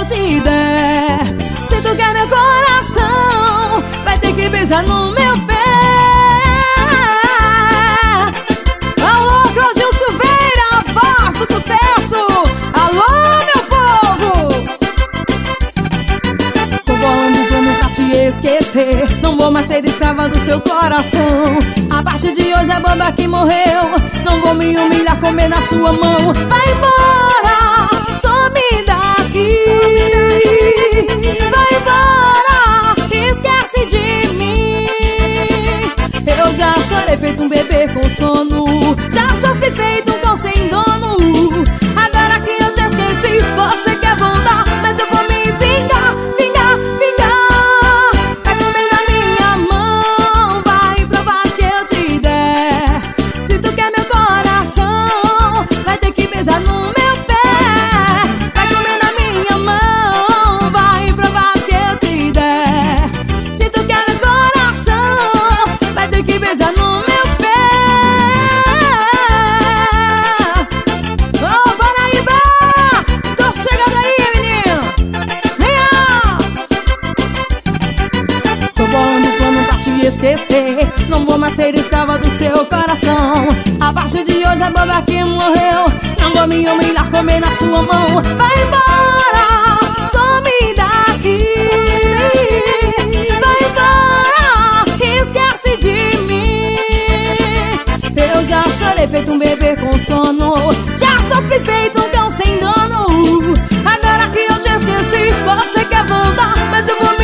te der. Se tu quer meu coração, vai ter que beijar no meu pé. Alô, Claudinho Silveira, a voz do sucesso. Alô, meu povo. Tô bolando um plano pra te esquecer. Não vou mais ser escrava do seu coração. A partir de hoje é boba que morreu. Não vou me humilhar, comer na sua mão. Vai embora, some daqui. Vai embora, esquece de mim. Eu já chorei feito um bebê com sono. Já sofri feito um cão sem dono. Agora que eu te esqueci, você quer voltar, mas eu vou me vingar, vingar, vingar. Vai comer na minha mão, vai provar que eu te der. Se tu quer meu coração, vai ter que beijar no meu pé. Vai comer na minha mão, vai provar que eu te der. Se tu quer meu coração, vai ter que beijar no meu pé. Ô, Paraíba, tô chegando aí, menino. Venha! Tô bolando um plano pra te esquecer. Não vou mais ser escrava do seu coração. A partir de hoje é boba que morreu. Não vou me humilhar, comer na sua mão. Vai embora, some daqui. Vai embora, esquece de mim. Eu já chorei feito um bebê com sono. Já sofri feito um cão sem dono. Agora que eu te esqueci, você quer voltar, mas eu vou